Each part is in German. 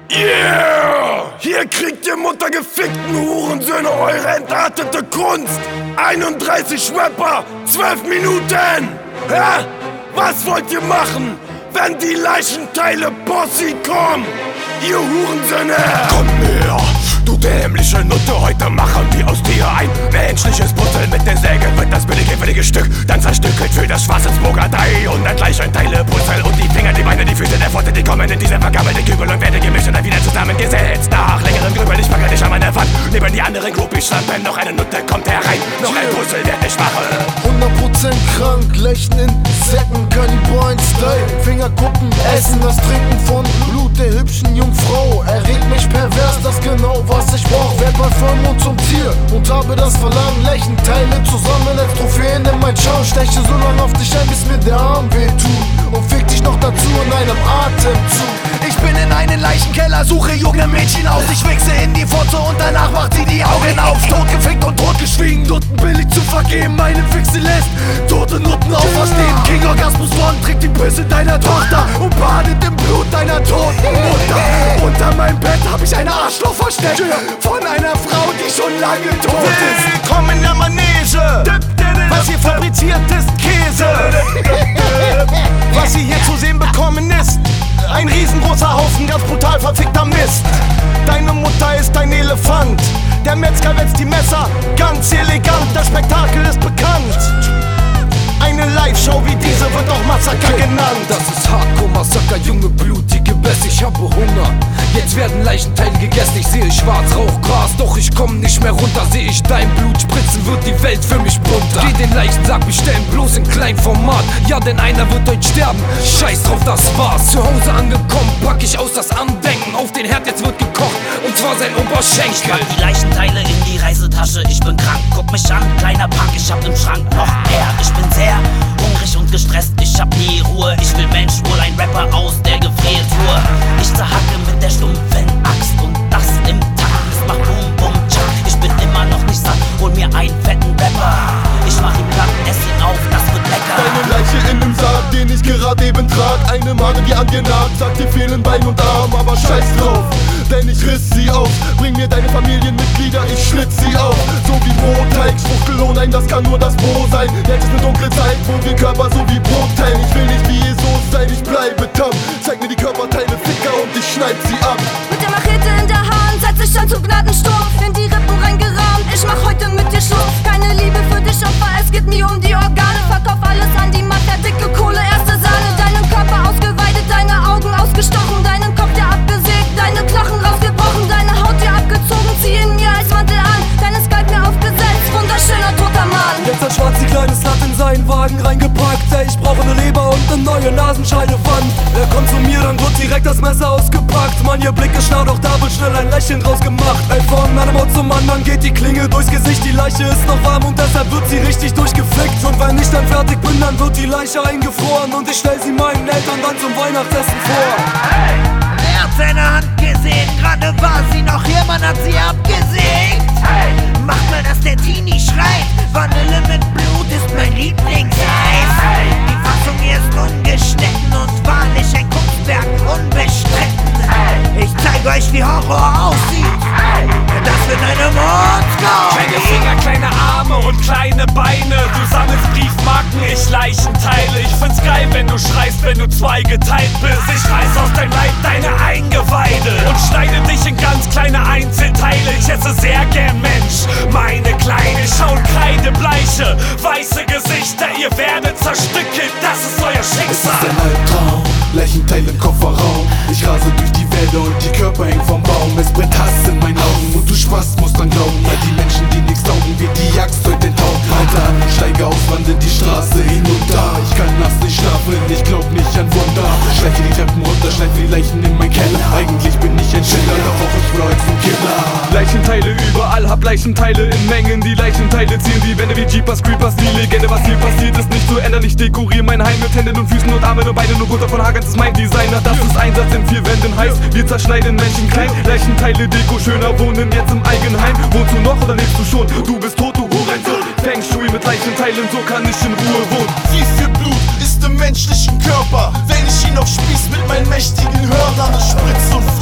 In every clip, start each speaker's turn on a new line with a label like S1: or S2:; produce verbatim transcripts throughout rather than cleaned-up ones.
S1: Yeah! Hier kriegt ihr muttergefickten Hurensöhne eure entartete Kunst! einunddreißig Rapper, zwölf Minuten! Hä? Was wollt ihr machen, wenn die Leichenteile Posse kommen? Ihr Hurensöhne!
S2: Komm her, du dämliche Nutte, heute machen wir aus dir ein menschliches Puzzle. Mit der Säge wird das billige, billige Stück dann zerstückelt für das Schwarzensburger Dei. Und dann Leichenteile, Puzzle und die Finger, die Beine, die Füße der Pfote, die kommen in diese vergammelte Kübel und werden gemischt und dann wieder zusammengesetzt. Nach längerem Grübeln, ich packe dich an meine Wand, neben die anderen Groupies schlampen. Noch eine Nutte kommt herein, noch ein Puzzle werd ich machen.
S3: hundert Prozent krank, Lächeln in Säcken, Cannibalen-Style. Fingerkuppen, Essen, das Trinken von Blut der hübschen Jungfrau erregt mich pervers, das genau was ich brauch. Werd mal Vollmond zum Tier und habe das Verlangen, Leichenteile zusammen als Trophäen in mein Schaum. Steche so lang auf dich ein, bis mir der Arm wehtut und fick dich noch dazu in einem Atemzug.
S4: Ich bin in einen Leichenkeller, suche junge Mädchen aus. Ich wichse in die Fotze und danach macht sie die Augen auf. Totgefickt und totgeschwiegen, Nutten billig zu vergeben. Meine Fixe lässt tote Nutten auferstehen. King Orgasmus One trägt die Pisse deiner Tochter und badet im Blut deiner toten Mutter. Unter meinem Bett hab ich ein Arschloch versteckt von einer Frau, die schon lange tot ist.
S5: Willkommen in der Manege. Was hier fabriziert ist Käse. Was ihr hier zu sehen bekommen ist ein riesengroßer Haufen ganz brutal verfickter Mist. Deine Mutter ist ein Elefant. Der Metzger wetzt die Messer ganz elegant. Das Spektakel ist bekannt. Eine Live-Show wie diese wird auch Massaker genannt.
S3: Das ist Hardcore-Massaker, junge blutige Bess, ich habe Hunger. Jetzt werden Leichenteile gegessen, ich sehe schwarz, Rauch, Gras, doch ich komm nicht mehr runter. Seh ich dein Blut spritzen, wird die Welt für mich bunter. Geh den Leichensack bestellen, bloß in Kleinformat. Ja, denn einer wird heute sterben, scheiß drauf, das war's. Zu Hause angekommen, pack ich aus das Andenken. Auf den Herd, jetzt wird gekocht, und zwar sein Oberschenkel.
S6: Ich pack die Leichenteile in die Reisetasche, ich bin krank, guck mich an, kleiner Pack, ich hab im Schrank noch mehr. Ich bin sehr hungrig und gestresst, ich hab nie Ruhe. Ich will Mensch, wohl ein Rapper aus der Gefriertruhe. Ich zerhacke mit der stumpfen Axt und das im Takt. Es macht Boom Boom Tschak. Ich bin immer noch nicht satt, hol mir einen fetten Rapper. Ich mach ihn platt, ess ihn auf, das wird lecker.
S7: Deine Leiche in nem Sarg, den ich gerade eben trag. Eine Made wie angenagt, sagt dir fehlen Bein und Arm, aber scheiß drauf, denn ich riss sie auf. Bring mir deine Familienmitglieder, ich schlitz sie auf. So wie Brotteig, Schwuchtel, nein, das kann nur das Bo sein. Jetzt ist ne dunkle Zeit, wo wir Körper so wie Brot teilen. Ich will nicht wie Jesus sein, ich bleibe tamm. Zeig mir die Körperteile, Ficker, und ich schneid sie ab.
S8: Mit der Machete in der Hand setz ich an zum Gnadensturm. In die Rippen reingerammt, ich mach heute mit dir Schluss. Keine Liebe für dich, Opfer, es geht nie um die Organe. Verkauf alles an die Mafia, dicke Kohle, erste Sahne. Deinen Körper ausgeweidet, deine Augen ausgestochen. Deinen Kopf dir abgesägt, deine Knochen rausgebrochen. Deine Haut dir abgezogen, zieh ihn mir als Mantel an. Deine Skalp mir aufgesetzt, wunderschöner toter Mann.
S3: Jetzt hat Schwarz die kleine Slut in seinen Wagen reingepackt. Ey, ich brauche ne Leber und ne neue Nasenscheidewand. Er kommt zu mir, dann wird direkt das Messer ausgepackt. Mann, ihr Blick ist schlau, doch da wird schnell ein Lächeln draus gemacht. Ey, von einem Ort zum anderen geht die Klinge durchs Gesicht. Die Leiche ist noch warm und deshalb wird sie richtig durchgefickt. Und wenn ich dann fertig bin, dann wird die Leiche eingefroren. Und ich stell sie meinen Eltern dann zum Weihnachtsessen vor.
S4: Hey, wer hat seine Hand gesehen? Gerade war sie noch hier, man hat sie abgesägt. Hey, mach mal, dass der Teenie schreit. Vanille mit Blut ist mein Lieblingseis. Hey, die Fassung hier ist ungeschnitten und wahrlich ein Kunstwerk, unbestritten. Hey, ich zeig euch, wie Horror aussieht. Hey, das wird eine Mordsgau.
S5: Kleine Finger, kleine Arme und kleine Beine. Du sammelst Briefmarken, ich Leichenteile. Ich find's geil, wenn du schreist, wenn du zweigeteilt bist. Ich reiß aus deinem Leib deine Eingeweide und schneide dich in ganz kleine Einzelteile. Ich esse sehr gern Mensch, meine Kleine. Schauen kreidebleiche, weiße Gesichter. Ihr werdet zerstückelt, das ist euer Schicksal.
S7: Es ist ein Albtraum, Leichenteile im Kofferraum. Ich rase durch die Wälder und die Körper hängen vom Baum. Es brennt Hass in meinen Augen und du Spast musst dran glauben. Weil die Menschen, die nichts taugen, wird die Axt heute enthauen. Alter, steige auf, wandle die Straße hinunter. Ich kann nachts nicht schlafen, ich glaub nicht an Wunder. Schleiche die Treppen runter, schleife die Leichen in mein Keller. Eigentlich bin ich ein Schiller, doch auch ich wurde zum Killer.
S9: Leichenteile überall, hab Leichenteile in Mengen. Die Leichenteile ziehen die Wände wie Jeepers Creepers. Die Legende, was hier passiert ist, nicht zu ändern. Ich dekoriere mein Heim mit Händen und Füßen und Armen und Beinen und Butter von Hagens ist mein Design. Das ist Einsatz in vier Wänden heißt, wir zerschneiden Menschen klein. Leichenteile, Deko, schöner wohnen jetzt im Eigenheim. Wohnst du noch oder lebst du schon? Du bist tot, du Hurensohn. Feng Shui mit Leichenteilen, so kann ich in Ruhe wohnen.
S7: Wie viel Blut ist im menschlichen Körper, wenn ich ihn aufspieß mit meinen mächtigen Hörnern? Es spritzt und fließt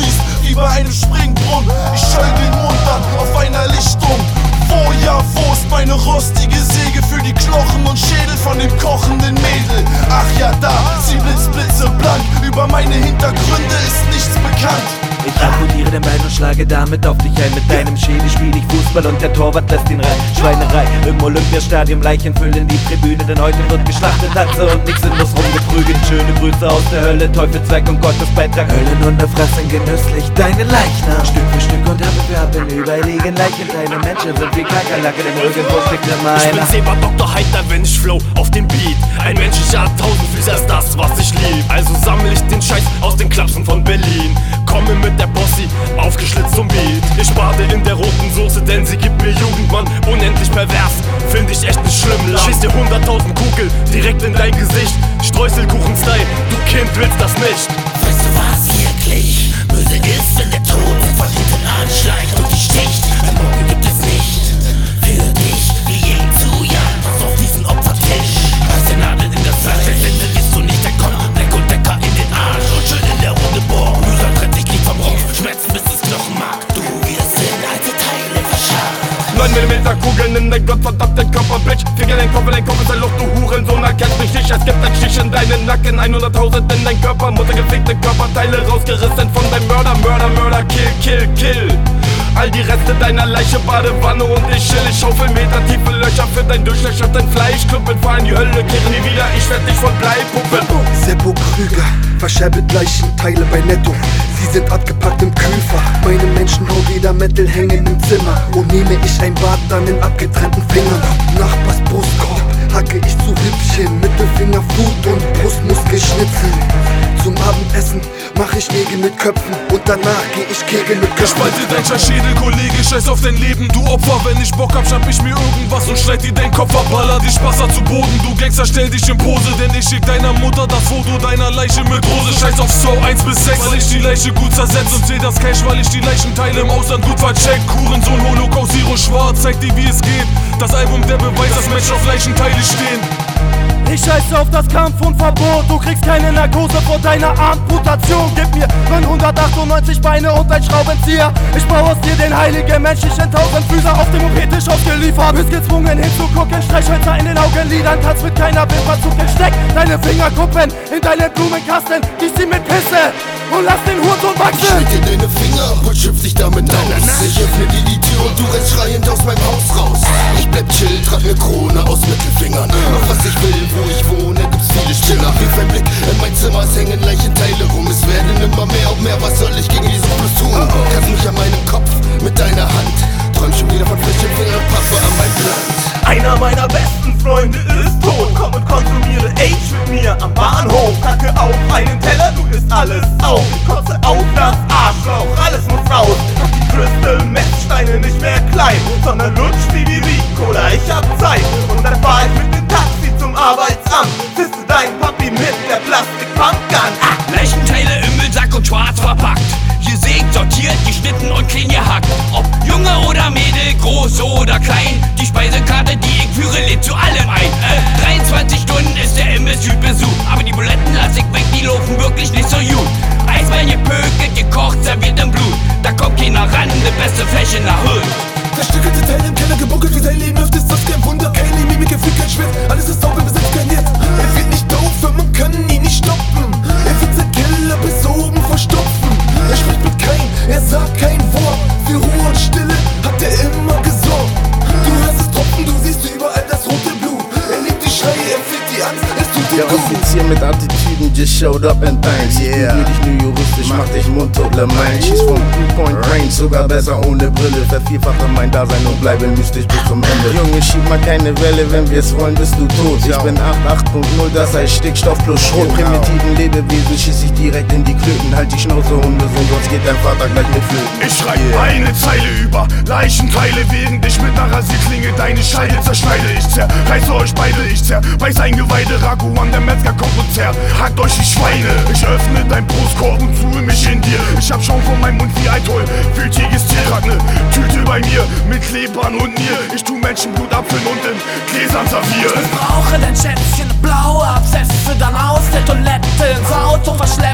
S10: wie bei einem Springbrunnen. Ich schall den Mund an auf einer Lichtung. Wo, ja, wo ist meine rostige Säge für die Knochen und Schädel von dem kochenden Mädel? Ach ja, da, sie blitzt blitzeblank. Über meine Hintergründe ist nichts bekannt.
S11: Ich applaudiere den Bein und schlage damit auf dich ein. Mit deinem Schädel spiel ich Fußball und der Torwart lässt ihn rein. Schweinerei im Olympiastadion, Leichen füllen die Tribüne, denn heute wird geschlachtet, Tatze und nix sinnlos rumgeprügelt. Schöne Grüße aus der Hölle, Teufelswerk und Gottes Beitrag. Höllenhunde fressen genüsslich deine Leichnam. Stück für Stück und Happe für Happe überlegen Leichenteile. Menschen sind wie Kakerlake, denn irgendwo steckt immer einer.
S2: Ich bin Seba Doktor Heiter, wenn ich flow auf den Beat. Ein menschlicher Tausendfüßer ist das, was ich lieb. Also sammle ich den Scheiß aus den Klapsen von Berlin. Komme mit der Possi, aufgeschlitzt zum Beat. Ich bade in der roten Soße, denn sie gibt mir Jugend, Mann. Unendlich pervers, find ich echt nicht schlimm. Schieß dir hunderttausend Kugeln direkt in dein Gesicht. Streuselkuchen-Style, du Kind willst das nicht.
S6: Weißt du was, wirklich böse ist, wenn der Tod von hinten anschleicht und dich sticht. Ein Morgen gibt es nicht für dich, wie Yin zu Yang. Pass auf diesen Opfertisch. Weiße Nadeln in das Fleisch, als Ende wirst du nicht entkommen. Black und Decker in den Arsch und schön in der Runde bohren. Mühsam trennt sich Glied vom Rumpf, Schmerzen bis das Knochenmark. Du wirst in alte Teile verscharrt.
S9: neun Millimeter Kugeln in dein gottverdammten Körper, Bitch. Finger dein Kopf in dein Kopf ist ein Loch, du Hurensohn, erkennst mich nicht. Es gibt ein Stich in deinen Nacken, hunderttausend in dein Körper. Muttergefickte Körperteile rausgerissen von deinem Mörder. Mörder, Mörder, Kill, Kill, Kill. All die Reste deiner Leiche, Badewanne und ich chill. Ich schaufel Meter tiefe Löcher für dein durchlöcherten Fleisch. Klumpen fahren die Hölle, kehren nie wieder. Ich werd dich von Bleipuppen.
S12: Seppo Krüger verscherbelt Leichenteile bei Netto. Sie sind abgepackt im Kühlfach. Meine Menschen haut jeder Metal hängen im Zimmer. Und nehme ich ein Bad dann in abgetrennten Fingern. Nachbars Brustkorb hacke ich zu Rippchen. Mittelfinger, Flut und Brustmuskel schnitzen. Zum Abendessen mach ich Nägel mit Köpfen. Und danach geh ich Kegel mit Köpfen.
S10: Spalte dein Scheißschädel, Kollege, scheiß auf dein Leben, du Opfer. Wenn ich Bock hab, schnapp ich mir irgendwas und schneid dir dein Kopf ab. Baller dich Wasser zu Boden, du Gangster, stell dich in Pose. Denn ich schick deiner Mutter das Foto deiner Leiche mit Rose. Scheiß auf Show eins bis sechs, weil ich die Leiche gut zersetzt. Und seh das Cash, weil ich die Leichenteile im Ausland gut vercheckt. Hurensohn, Holocaust, Zero Schwarz, zeig dir wie es geht. Das Album, der Beweis, dass Menschen auf Leichenteile stehen.
S3: Ich scheiße auf das Kampf und Verbot. Du kriegst keine Narkose vor deiner Amputation. Gib mir neunhundertachtundneunzig Beine und ein Schraubenzieher. Ich baue aus dir den heiligen menschlichen Tausendfüßer. Auf dem O P-Tisch ausgeliefert. Bist gezwungen hinzugucken. Streichhölzer in den Augenlidern. Tanzt mit keiner Wimper zucken. Steck deine Fingerkuppen in deinen Blumenkasten. Gieß sie mit Pisse und lass den Hurensohn wachsen.
S4: Ich schneid dir deine Finger ab und schöpf dich damit aus. Ich öffne dir die Tür und du rennst schreiend aus meinem Haus raus. Ich bleib chill, trag ne Krone aus Mittelfingern. Mach was ich will, wo ich wohne, gibt's viele Spinner. Wirf ein Blick in mein Zimmer, es hängen Leichenteile rum. Es werden immer mehr und mehr, was soll ich gegen diese Plus tun? Kannst mich an meinem Kopf mit deiner Hand. Träum schon wieder von frischen Fingern, Pappe an mein Blatt.
S11: Einer meiner besten Freunde ist tot. Komm und konsumiere Age mit mir am Bahnhof. Kacke auf einen Teller, du isst alles auf. Kotze auf das Arschloch, alles muss raus. Mach die Crystal Messsteine nicht mehr klein, sondern lutsch wie die Ricola, ich hab Zeit. Und dann fahr ich mit dem Taxi zum Arbeitsamt. Siehst du dein Papi mit der Plastik-Pumpgun. Ah!
S6: Leichenteile im Müllsack und schwarz verpackt. Gesägt, sortiert, geschnitten und clean gehackt. Ob Junge oder Mädel, groß oder klein. Die Speisekarte, die ich führe, lädt zu allem ein. Äh, dreiundzwanzig Stunden ist der Imbiss gut besucht. Aber die Buletten lass ich weg, die laufen wirklich nicht so gut. Eisbein gepökelt, gekocht, serviert im Blut. Da kommt keiner ran, die beste Fläche nach Hut.
S10: Verstückelte Teile im Keller gebunkert, wie dein Leben läuft, ist das kein Wunder. Keine Mimik, Gefühl, kein Schwert, alles ist sauber, besetzt, garniert. Er wird nicht doof, man kann ihn nicht stoppen. Er wird sein Keller bis oben verstopfen. Er spricht mit kein, er sagt kein Wort. Für Ruhe und Stille hat er immer gesorgt. Du hörst es tropfen, du siehst überall das rote Blut. Er liebt die Schreie, er fühlt die Angst, es tut ihm
S13: Der
S10: gut.
S13: Offizier mit Attitüden just showed up and thanks. Yeah. Ich dich nur juristisch, mach dich mundtot, Le Mans. Schieß vom Three-Point Range, sogar besser ohne Brille. Vervierfache mein Dasein und bleibe mystisch bis zum Ende. Junge, schieb mal keine Welle, wenn wir's wollen, bist du tot. Ich bin acht acht Punkt null, das heißt Stickstoff plus Schrot. Primitiven Lebewesen schieß ich direkt in die Klöten. Halt die Schnauze, Hundesohn, sonst geht dein Vater gleich mit Flöten.
S1: Ich schreib yeah. eine Zeile über Leichenteile, während ich mit einer Rasierklinge deine Scheide zerschneide. Ich zerreiße euch beide, ich zerbeiß ein Geweide. Ragu an der Metzger kommt und zerhackt euch die Schweine. Ich öffne dein Brustkorb und tue mich in dir. Ich hab schon von meinem Mund wie ein Toll, wütiges Tier. Trag ne Tüte bei mir mit Klebern und Nier. Ich tu Menschenblut abfüllen und in Gläsern servieren.
S3: Ich brauche dein Schätzchen, blaue Abszesse, dann aus der Toilette ins Auto verschleppen.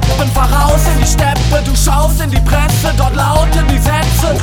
S5: fahr raus in die Steppe, du schaust in die Presse, dort lauten die Sätze.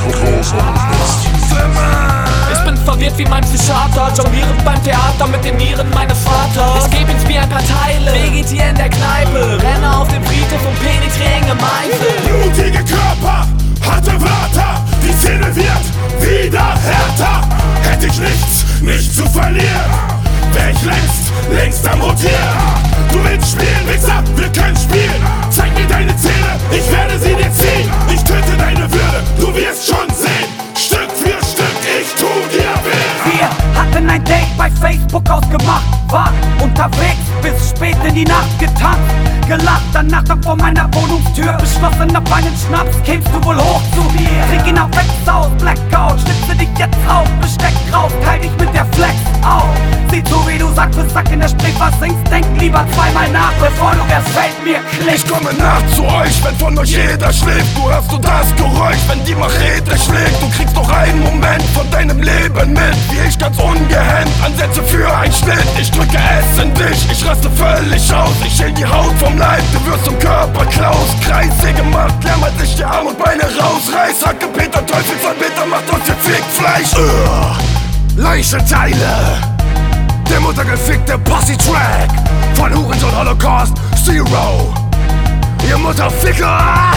S5: Ich bin verwirrt wie mein Psychiater, jonglierend beim Theater mit den Nieren meines Vaters. Ich geb ins Bier ein paar Teile, vegetier in der Kneipe, renne auf den Friedhof und penetriere Gemeinde.
S1: Blutige Körper, harte Wörter, die Szene wird wieder härter. Hätte ich nichts, nicht zu verlieren, wär ich längst, längst am Rotieren. Du willst spielen, Wichser, wir können spielen. Zeig mir deine Zähne, ich werde sie dir ziehen. Ich töte deine Würde, du wirst schon sehen. Stück für Stück, ich tu dir weh.
S14: Wir hatten ein Date bei Facebook ausgemacht, war unterwegs bis spät in die Nacht getanzt, gelacht, danach dann vor meiner Wohnungstür beschlossen, auf einen Schnaps kämst du wohl hoch zu mir. Trink ihn auf Rex aus, Blackout, schnitze dich jetzt auf, Besteck raus, teil dich mit der Flex auf. Sieh zu, wie du Sack für Sack in der Sprich was singst, denk lieber zweimal nach, bevor du erst fällt mir klick.
S1: Ich komme nach zu euch, wenn von euch jeder schläft. Du hörst nur das Geräusch, wenn die Machete schlägt. Du kriegst noch einen Moment von deinem Leben mit, wie ich ganz ungehemmt ansetze für ein Schnitt. Ich drücke es in dich, ich raste völlig aus. Ich schäl die Haut vom Leib, du wirst zum Körper Klaus. Kreise gemacht, klammert sich die Arme und Beine raus. Reiß, Hacke, Peter, Teufel, Verbitter, macht uns gefickt Fleisch. Uh, Leichenteile, der muttergefickte Posse-Track von Hurensohn Holocaust Zero. Ihr Mutterficker!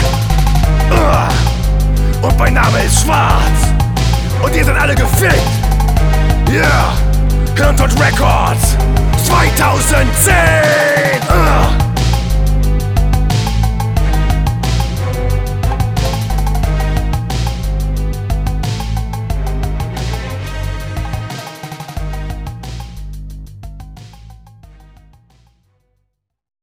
S1: Uh, und mein Name ist Schwarz. Und ihr seid alle gefickt. Yeah, Hirntod Records zweitausendzehn. Uh.